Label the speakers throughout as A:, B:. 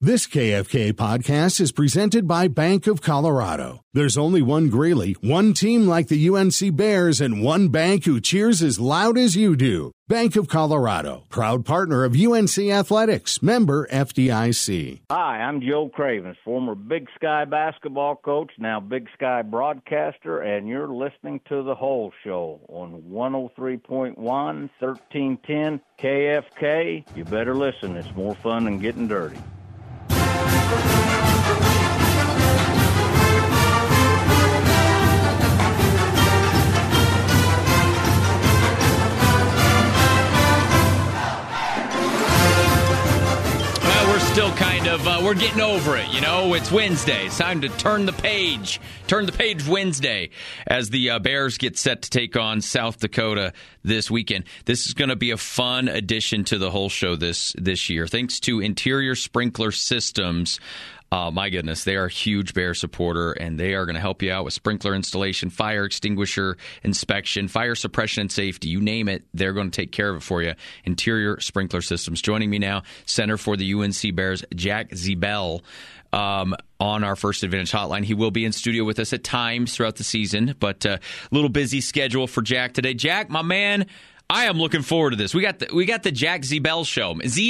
A: This KFK podcast is presented by Bank of Colorado. There's only one Greeley, one team like the UNC Bears, and one bank who cheers as loud as you do. Bank of Colorado, proud partner of UNC Athletics, member FDIC.
B: Hi, I'm Joe Cravens, former Big Sky basketball coach, now Big Sky broadcaster, and you're listening to The Whole Show on 103.1, 1310 KFK. You better listen. It's more fun than getting dirty.
C: Still kind of, we're getting over it, you know. It's Wednesday. It's time to turn the page. Turn the page Wednesday as the Bears get set to take on South Dakota this weekend. This is going to be a fun addition to the whole show this year. Thanks to Interior Sprinkler Systems. My goodness, they are a huge Bear supporter, and they are going to help you out with sprinkler installation, fire extinguisher inspection, fire suppression and safety. You name it, they're going to take care of it for you. Interior Sprinkler Systems. Joining me now, center for the UNC Bears, Jack Zebel, on our First Advantage hotline. He will be in studio with us at times throughout the season, but a little busy schedule for Jack today. Jack, my man, I am looking forward to this. We got the Jack Zebel show.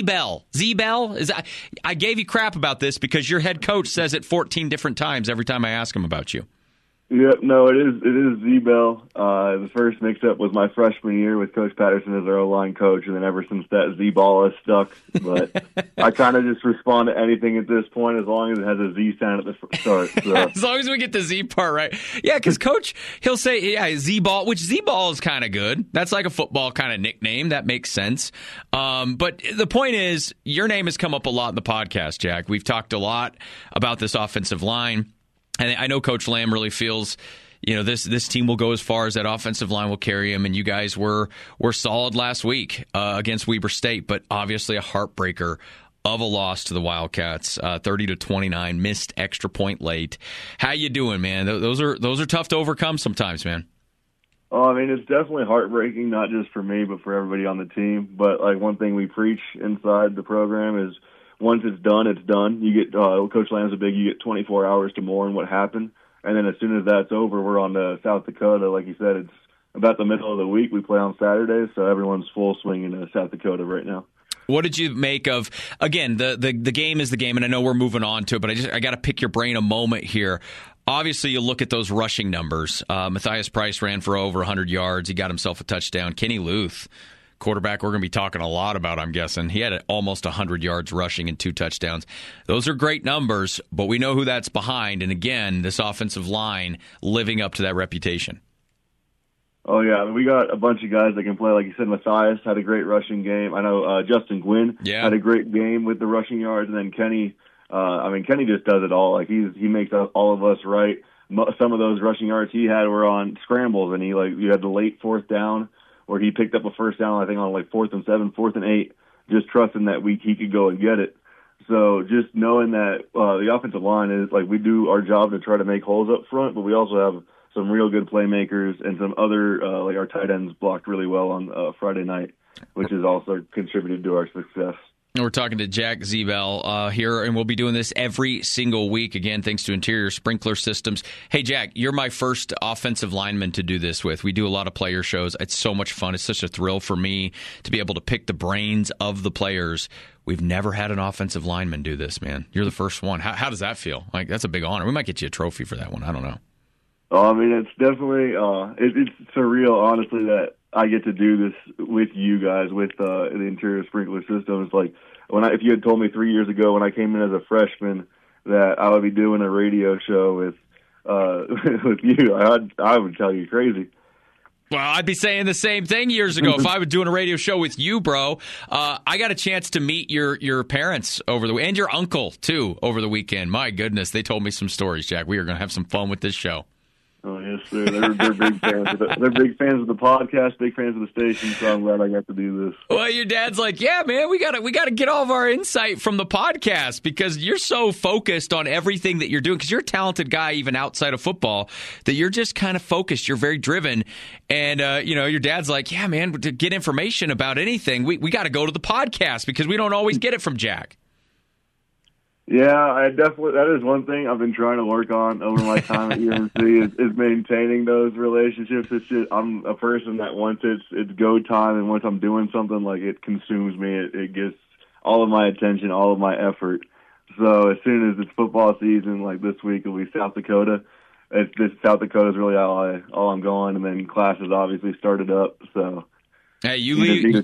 C: Zebel is. I gave you crap about this because your head coach says it 14 different times every time I ask him about you.
D: Yep, no, it is Zebel. The first mix-up was my freshman year with Coach Patterson as our O-line coach, and then ever since that, Z-ball has stuck. But I kind of just respond to anything at this point as long as it has a Z sound at the start. So.
C: As long as we get the Z part right. Yeah, because Coach, he'll say, yeah, Z-ball, which Z-ball is kind of good. That's like a football kind of nickname. That makes sense. But the point is, your name has come up a lot in the podcast, Jack. We've talked a lot about this offensive line. And I know Coach Lamb really feels, you know, this team will go as far as that offensive line will carry him. And you guys were solid last week against Weber State, but obviously a heartbreaker of a loss to the Wildcats, 30-29, missed extra point late. How you doing, man? Those are tough to overcome sometimes, man.
D: Oh, I mean, it's definitely heartbreaking, not just for me, but for everybody on the team. But like one thing we preach inside the program is, once it's done, it's done. You get Coach Lamb's a big. You get 24 hours to mourn what happened, and then as soon as that's over, we're on to South Dakota. Like you said, it's about the middle of the week. We play on Saturdays, so everyone's full swing in South Dakota right now.
C: What did you make of, again, the game is the game, and I know we're moving on to it, but I got to pick your brain a moment here. Obviously, you look at those rushing numbers. Matthias Price ran for over 100 yards. He got himself a touchdown. Kenny Luth, quarterback we're going to be talking a lot about, I'm guessing. He had almost 100 yards rushing and 2 touchdowns. Those are great numbers, but we know who that's behind. And again, this offensive line living up to that reputation.
D: Oh, yeah. I mean, we got a bunch of guys that can play. Like you said, Matthias had a great rushing game. I know Justin Gwynn had a great game with the rushing yards. And then Kenny, Kenny just does it all. Like he makes all of us right. Some of those rushing yards he had were on scrambles, and you had the late fourth down where he picked up a first down, I think, on like 4th and 7, 4th and 8, just trusting that week he could go and get it. So just knowing that the offensive line is, like, we do our job to try to make holes up front, but we also have some real good playmakers and some other, like our tight ends blocked really well on Friday night, which has also contributed to our success.
C: We're talking to Jack Zebel here, and we'll be doing this every single week, again, thanks to Interior Sprinkler Systems. Hey, Jack, you're my first offensive lineman to do this with. We do a lot of player shows. It's so much fun. It's such a thrill for me to be able to pick the brains of the players. We've never had an offensive lineman do this, man. You're the first one. How does that feel? Like, that's a big honor. We might get you a trophy for that one. I don't know.
D: Oh, I mean, it's definitely it's surreal, honestly, that I get to do this with you guys, with the Interior Sprinkler Systems. Like, if you had told me 3 years ago when I came in as a freshman that I would be doing a radio show with you, I would tell you crazy.
C: Well, I'd be saying the same thing years ago if I was doing a radio show with you, bro. I got a chance to meet your parents over the weekend, and your uncle, too, over the weekend. My goodness, they told me some stories, Jack. We are going to have some fun with this show.
D: Oh, yes, sir. They're big fans. They're big fans of the podcast, big fans of the station, so I'm glad I got to do this.
C: Well, your dad's like, yeah, man, we gotta get all of our insight from the podcast because you're so focused on everything that you're doing because you're a talented guy even outside of football that you're just kind of focused. You're very driven. And, your dad's like, yeah, man, to get information about anything, we got to go to the podcast because we don't always get it from Jack.
D: Yeah, Yeah, that is one thing I've been trying to work on over my time at UNC is maintaining those relationships. It's just, I'm a person that once it's go time, and once I'm doing something, like, it consumes me. It gets all of my attention, all of my effort. So as soon as it's football season, like this week will be South Dakota. South Dakota is really all I'm going, and then classes obviously started up. So
C: hey, you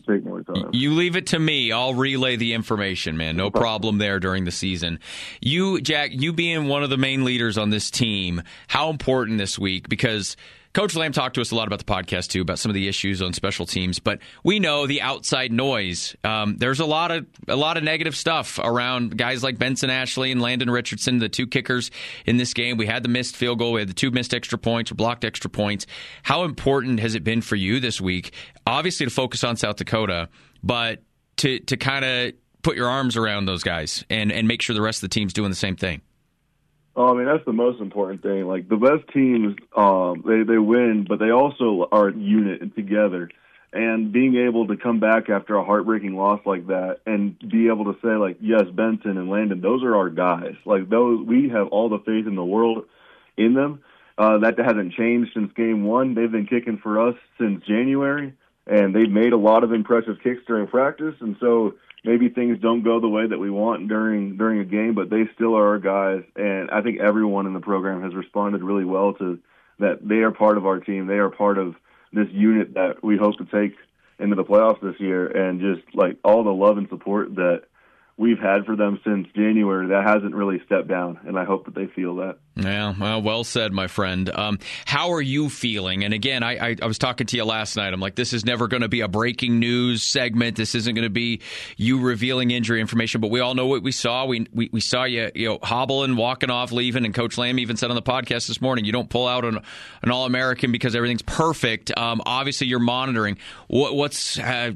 C: leave it to me. I'll relay the information, man. No problem there during the season. Jack, you being one of the main leaders on this team, how important this week? Because Coach Lamb talked to us a lot about the podcast, too, about some of the issues on special teams. But we know the outside noise. There's a lot of negative stuff around guys like Benson Ashley and Landon Richardson, the two kickers in this game. We had the missed field goal. We had the two missed extra points or blocked extra points. How important has it been for you this week, obviously, to focus on South Dakota, but to kind of put your arms around those guys and make sure the rest of the team's doing the same thing?
D: Oh, I mean, that's the most important thing. Like, the best teams, they win, but they also are a unit and together. And being able to come back after a heartbreaking loss like that and be able to say, like, yes, Benson and Landon, those are our guys. Like, we have all the faith in the world in them. That hasn't changed since game one. They've been kicking for us since January, and they've made a lot of impressive kicks during practice. And so maybe things don't go the way that we want during a game, but they still are our guys. And I think everyone in the program has responded really well to that. They are part of our team. They are part of this unit that we hope to take into the playoffs this year. And just like all the love and support that we've had for them since January, that hasn't really stepped down, and I hope that they feel that.
C: Yeah, well said, my friend. How are you feeling? And again, I was talking to you last night. I'm like, this is never going to be a breaking news segment. This isn't going to be you revealing injury information, but we all know what we saw. We saw you hobbling, walking off, leaving, and Coach Lamb even said on the podcast this morning, you don't pull out an All-American because everything's perfect. Obviously, you're monitoring. What's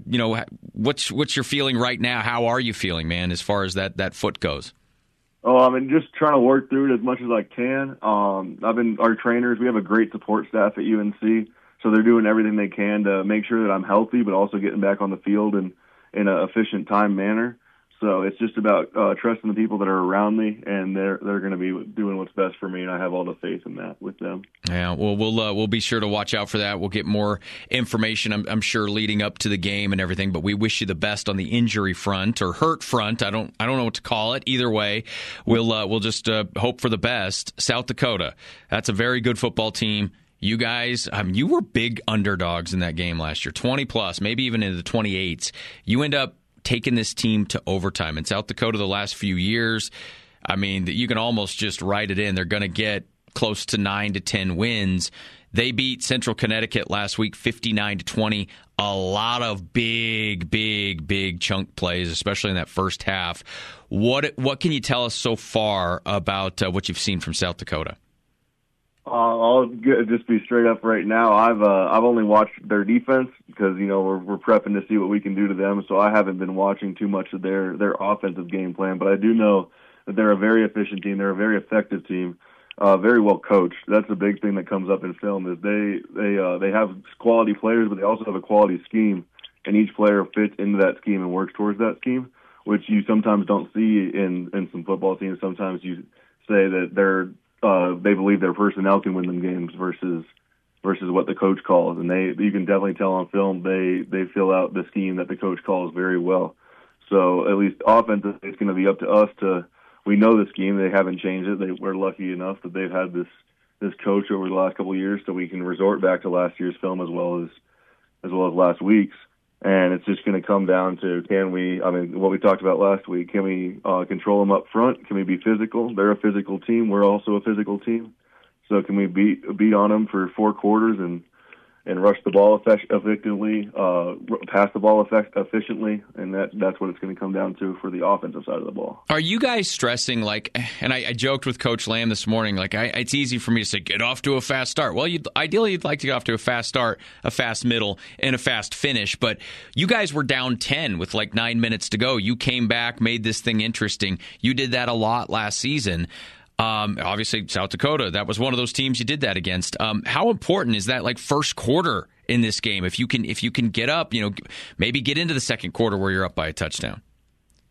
C: your feeling right now? How are you feeling, man, as far as that foot goes?
D: Oh, I mean, just trying to work through it as much as I can. Our trainers, we have a great support staff at UNC, so they're doing everything they can to make sure that I'm healthy, but also getting back on the field in an efficient time manner. So it's just about trusting the people that are around me, and they're going to be doing what's best for me, and I have all the faith in that with them.
C: Yeah, well, we'll be sure to watch out for that. We'll get more information, I'm sure, leading up to the game and everything. But we wish you the best on the injury front or hurt front. I don't know what to call it. Either way, we'll just hope for the best. South Dakota, that's a very good football team. You guys, you were big underdogs in that game last year, 20+, maybe even into the 28s. You end up taking this team to overtime. In South Dakota the last few years, I mean, you can almost just write it in. They're going to get close to 9 to 10 wins. They beat Central Connecticut last week 59-20. A lot of big chunk plays, especially in that first half. What can you tell us so far about what you've seen from South Dakota?
D: I'll just be straight up right now. I've only watched their defense because we're prepping to see what we can do to them. So I haven't been watching too much of their offensive game plan. But I do know that they're a very efficient team. They're a very effective team, very well coached. That's a big thing that comes up in film is they have quality players, but they also have a quality scheme, and each player fits into that scheme and works towards that scheme, which you sometimes don't see in some football teams. Sometimes you say that they believe their personnel can win them games versus what the coach calls, and you can definitely tell on film they fill out the scheme that the coach calls very well. So at least offensively, it's going to be up to us we know the scheme. They haven't changed it. We're lucky enough that they've had this coach over the last couple of years, so we can resort back to last year's film as well as last week's. And it's just going to come down to what we talked about last week, can we control them up front? Can we be physical? They're a physical team. We're also a physical team. So can we beat on them for 4 quarters and rush the ball effectively, pass the ball efficiently? And that's what it's going to come down to for the offensive side of the ball.
C: Are you guys stressing, and I joked with Coach Lamb this morning, it's easy for me to say, get off to a fast start. Well, ideally you'd like to get off to a fast start, a fast middle, and a fast finish. But you guys were down 10 with 9 minutes to go. You came back, made this thing interesting. You did that a lot last season. Obviously, South Dakota, that was one of those teams you did that against. How important is that, first quarter in this game? If you can get up, maybe get into the second quarter where you're up by a touchdown.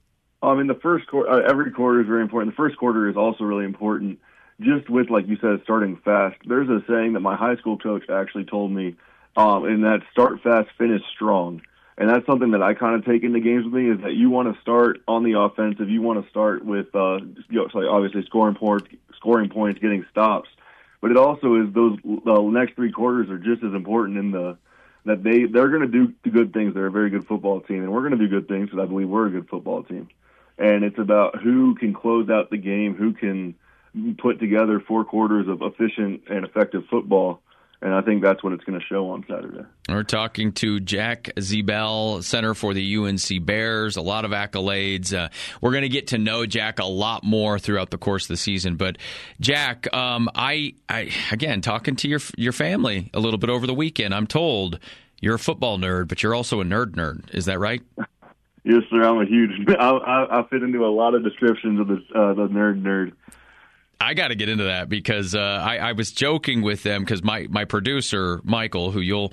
D: The first quarter, every quarter is very important. The first quarter is also really important. Just with, like you said, starting fast. There's a saying that my high school coach actually told me, and that's start fast, finish strong. And that's something that I kind of take into games with me, is that you want to start on the offensive. You want to start with, obviously scoring points, getting stops. But it also is the next three quarters are just as important in that they're going to do good things. They're a very good football team, and we're going to do good things because I believe we're a good football team. And it's about who can close out the game, who can put together 4 quarters of efficient and effective football. And I think that's what it's going to show on Saturday.
C: We're talking to Jack Ziebell, center for the UNC Bears. A lot of accolades. We're going to get to know Jack a lot more throughout the course of the season. But Jack, I again, talking to your family a little bit over the weekend, I'm told you're a football nerd, but you're also a nerd. Is that right?
D: Yes, sir. I'm a huge. I fit into a lot of descriptions of the nerd.
C: I got to get into that because I was joking with them because my producer, Michael, who you'll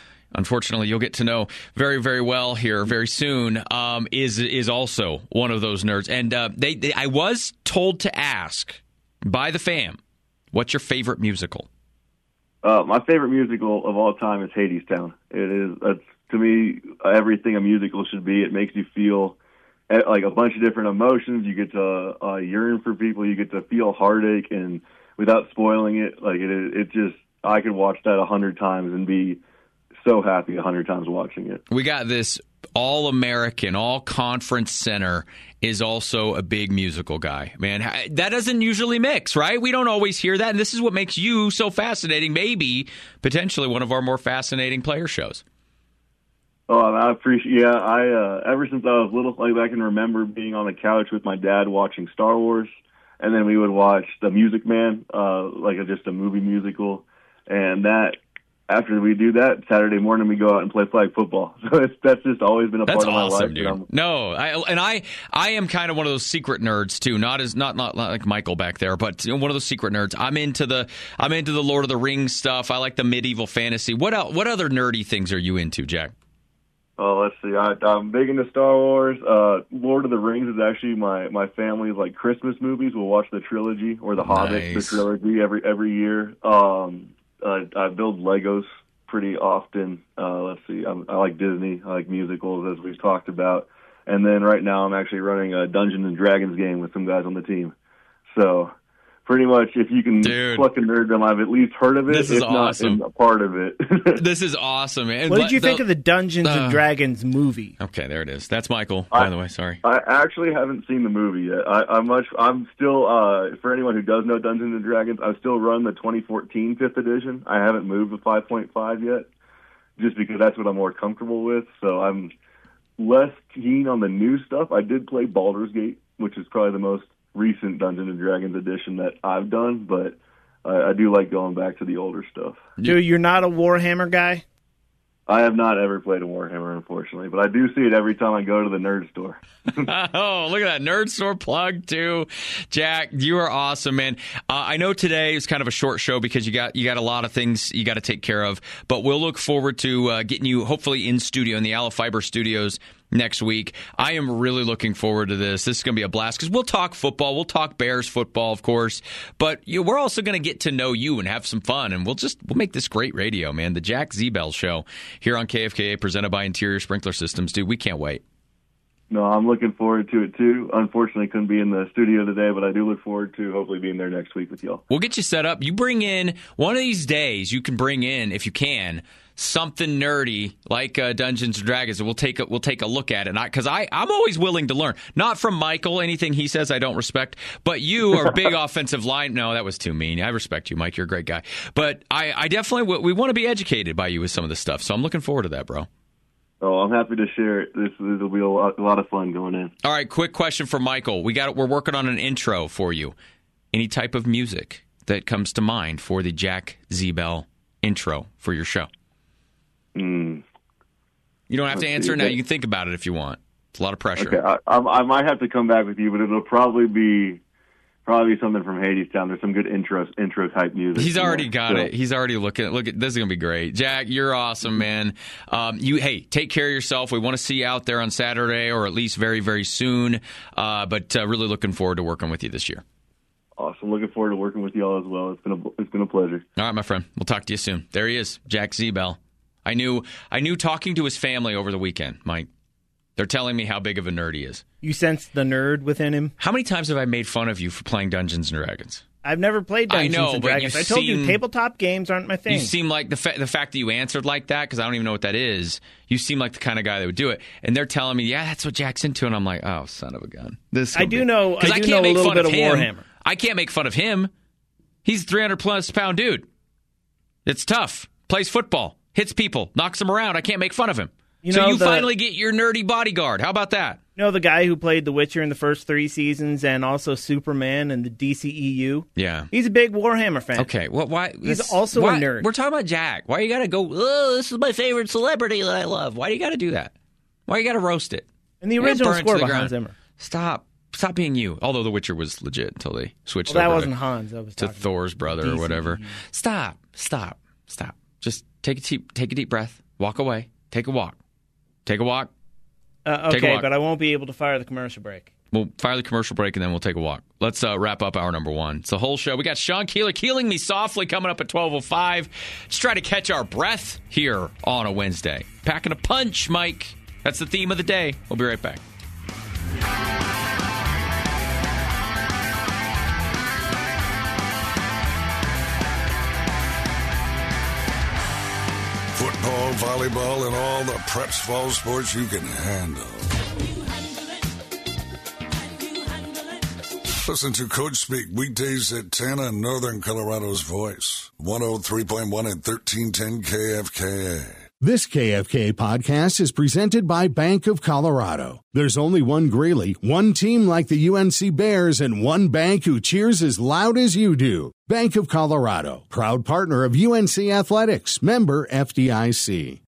C: get to know very, very well here very soon, is also one of those nerds. And I was told to ask by the fam, what's your favorite musical?
D: My favorite musical of all time is Hadestown. It's to me, everything a musical should be. It makes you feel like a bunch of different emotions. You get to yearn for people. You get to feel heartache, and without spoiling it, like it just, I could watch that 100 times and be so happy 100 times watching it.
C: We got this All-American, All-Conference center is also a big musical guy. Man, that doesn't usually mix, right? We don't always hear that, and this is what makes you so fascinating, maybe potentially one of our more fascinating player shows.
D: Oh, I appreciate. Yeah, ever since I was little, like I can remember being on the couch with my dad watching Star Wars, and then we would watch The Music Man, just a movie musical, and that after we do that Saturday morning we go out and play flag football. So that's just always been a part of my life.
C: Dude. No, I am kind of one of those secret nerds too. Not like Michael back there, but one of those secret nerds. I'm into the Lord of the Rings stuff. I like the medieval fantasy. What other nerdy things are you into, Jack?
D: Oh, let's see. I'm big into Star Wars. Lord of the Rings is actually my family's like Christmas movies. We'll watch the trilogy or the Hobbit, the trilogy every year. I build Legos pretty often. Let's see. I like Disney. I like musicals, as we've talked about. And then right now I'm actually running a Dungeons and Dragons game with some guys on the team. So pretty much, if you can pluck a nerddom, I've at least heard of it.
C: This is awesome.
D: Not a part of it.
C: This is awesome, man.
E: What did you think of the Dungeons and Dragons movie?
C: Okay, there it is. That's Michael, by the way. Sorry.
D: I actually haven't seen the movie yet. I'm still, for anyone who does know Dungeons and Dragons, I still run the 2014 5th edition. I haven't moved to 5.5 yet, just because that's what I'm more comfortable with. So I'm less keen on the new stuff. I did play Baldur's Gate, which is probably the most recent Dungeons and Dragons edition that I've done, but I do like going back to the older stuff.
E: Dude, you're not a Warhammer guy?
D: I have not ever played a Warhammer, unfortunately, but I do see it every time I go to the nerd store.
C: Oh, look at that nerd store plug too, Jack. You are awesome, man. I know today is kind of a short show because you got a lot of things you got to take care of, but we'll look forward to getting you hopefully in studio in the Aloe Fiber Studios next week. I am really looking forward to this. This is going to be a blast because we'll talk football. We'll talk Bears football, of course, but we're also going to get to know you and have some fun, and we'll make this great radio, man. The Jack Ziebell Show here on KFKA, presented by Interior Sprinkler Systems. Dude, we can't wait.
D: No, I'm looking forward to it, too. Unfortunately, couldn't be in the studio today, but I do look forward to hopefully being there next week with y'all.
C: We'll get you set up. You bring in, one of these days, you can bring in, if you can, something nerdy like Dungeons and Dragons, and we'll take a look at it. Because I'm always willing to learn. Not from Michael. Anything he says I don't respect. But you are a big offensive line. No, that was too mean. I respect you, Mike. You're a great guy. But I definitely we want to be educated by you with some of this stuff. So I'm looking forward to that, bro.
D: Oh, I'm happy to share it. This will be a lot of fun going in.
C: All right, quick question for Michael. We're working on an intro for you. Any type of music that comes to mind for the Jack Ziebell intro for your show? You don't have to answer now. You can think about it if you want. It's a lot of pressure.
D: Okay, I might have to come back with you, but it'll probably be probably something from Hadestown. There's some good intro type music.
C: He's already got it. He's already looking. Look at this is gonna be great. Jack, you're awesome, man. Take care of yourself. We want to see you out there on Saturday, or at least very, very soon. But really looking forward to working with you this year.
D: Awesome. Looking forward to working with y'all as well. It's been a pleasure.
C: All right, my friend. We'll talk to you soon. There he is, Jack Zebel. I knew talking to his family over the weekend, Mike. They're telling me how big of a nerd he is.
E: You sense the nerd within him?
C: How many times have I made fun of you for playing Dungeons & Dragons?
E: I've never played Dungeons and Dragons. I told you tabletop games aren't my thing.
C: You seem like the fact that you answered like that, because I don't even know what that is, you seem like the kind of guy that would do it. And they're telling me, yeah, that's what Jack's into. And I'm like, oh, son of a gun.
E: I do know a little bit of Warhammer.
C: I can't make fun of him. He's a 300-plus pound dude. It's tough. Plays football. Hits people. Knocks them around. I can't make fun of him. You finally get your nerdy bodyguard. How about that?
E: You know the guy who played The Witcher in the first 3 seasons and also Superman and the DCEU?
C: Yeah.
E: He's a big Warhammer fan.
C: Okay. Well, why?
E: He's also a nerd.
C: We're talking about Jack. Why you got to go, oh, this is my favorite celebrity that I love. Why do you got to do that? Why you got to roast it?
E: And the original score by Hans Zimmer.
C: Stop being you. Although The Witcher was legit until they switched
E: over
C: that
E: wasn't Hans. That was
C: to Thor's brother DCEU. Or whatever. Stop. Just take a deep breath. Walk away. Take a walk. Okay,
E: but I won't be able to fire the commercial break.
C: We'll fire the commercial break, and then we'll take a walk. Let's wrap up hour number 1. It's the whole show. We got Sean Keeler keeling me softly coming up at 12:05. Let's try to catch our breath here on a Wednesday. Packing a punch, Mike. That's the theme of the day. We'll be right back.
F: Football, volleyball, and all the preps fall sports you can handle. Listen to Coach speak weekdays at 10 on Northern Colorado's Voice. 103.1 and 1310 KFKA.
A: This KFK podcast is presented by Bank of Colorado. There's only one Greeley, one team like the UNC Bears, and one bank who cheers as loud as you do. Bank of Colorado, proud partner of UNC Athletics, member FDIC.